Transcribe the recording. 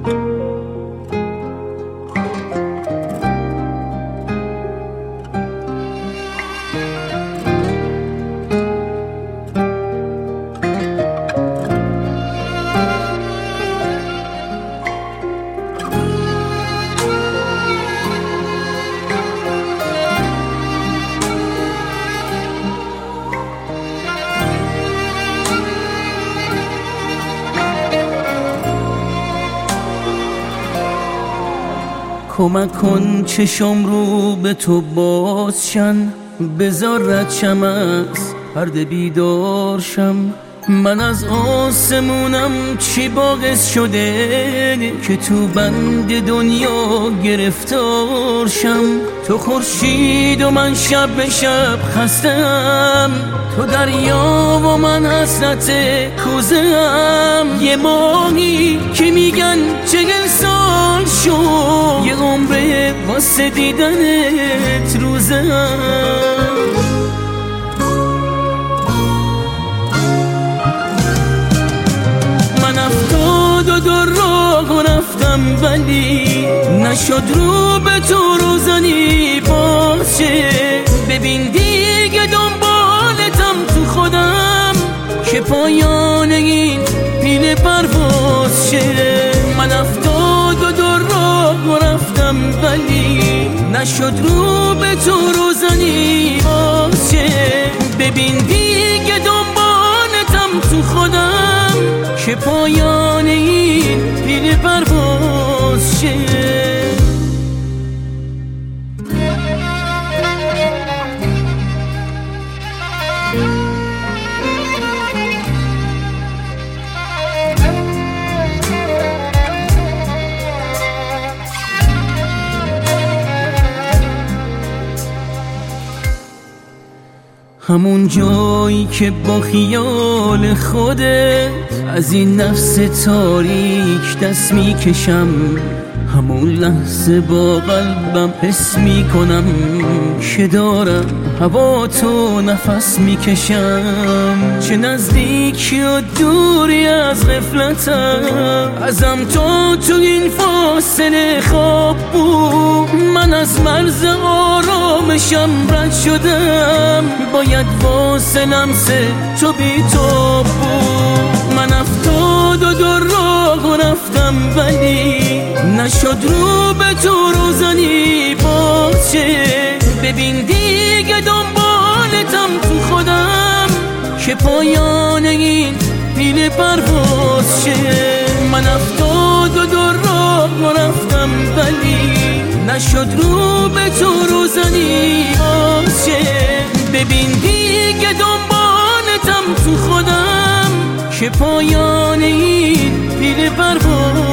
کمک کن چشم رو به تو بازشن، بذار ردشم از پرده بیدارشم. من از آسمونم چی باعث شده که تو بند دنیا گرفتارشم؟ تو خورشید و من شب به شب خستم، تو دریا و من حسرت کوزه‌ام. یه ماهی که میگن 40 سال شد، یه عمره واسه دیدنت روزه‌ام. من 72 راه رفتم ولی نشد رو به تو روزنی باشه. ببین دیگه دنبالتم تو خودم که پایان این پیل پرواز شه. من 72 راه رفتم ولی نشد رو به تو روزنی باشه. ببین دیگه دنبالتم تو خودم که پایان این پیل پرواز شه. همون جایی که با خیال خودت از این نفس تاریک دست میکشم، همون لحظه با قلبم حس میکنم که دارم هوا تو نفس میکشم. چه نزدیکی و دوری از غفلتم، ازم تو این فاصله خواب بود. من از مرز آرامشم رد شدم، باید واسه لمس تو بی تو بود. من 72 راه رفتم ولی نشد رو به تو روزنی باشه. ببین دیگه دنبالتم تو خودم که پایان این پیل پرواز شه. من 72 راه رفتم ولی نشد رو به تو روزنی باشه. ببین دیگه دنبالتم تو خودم که پایان این پیل پرواز